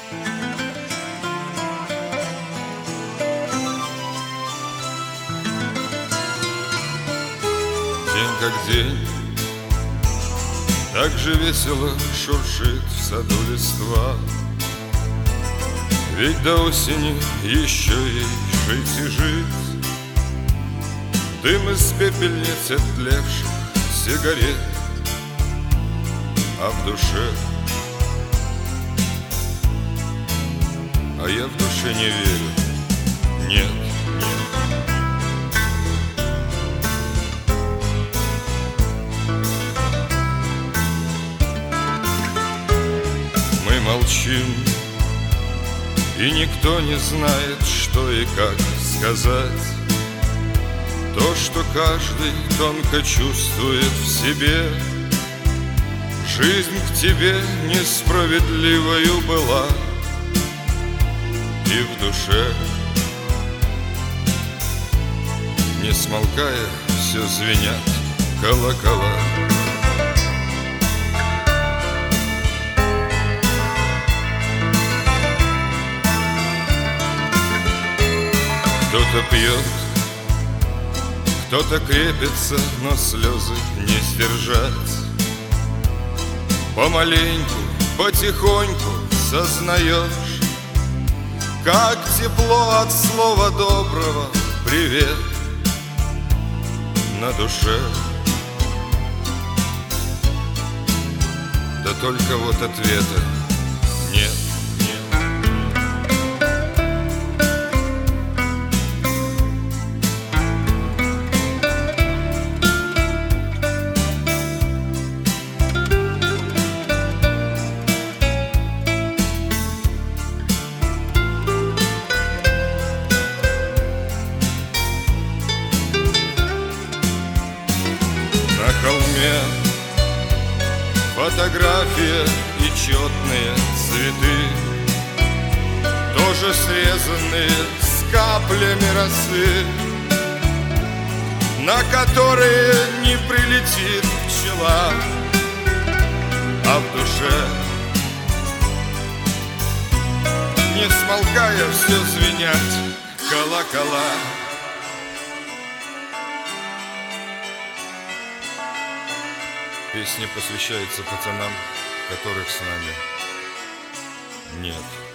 День как день, так же весело шуршит в саду листва. Ведь до осени еще ей жить и жить. Дым из пепельниц оттлевших сигарет, а в душе, а я в душе не верю. Нет, нет. Мы молчим, и никто не знает, что и как сказать. То, что каждый тонко чувствует в себе. Жизнь к тебе несправедливою была, и в душе, не смолкая, все звенят колокола. Кто-то пьет, кто-то крепится, но слезы не сдержать. Помаленьку, потихоньку сознаешь, как тепло от слова доброго привет на душе. Да только вот ответа нет. На холме фотография и четные цветы, тоже срезанные с каплями росы, на которые не прилетит пчела, а в душе, не смолкая, все звенят колокола. Песня посвящается пацанам, которых с нами нет.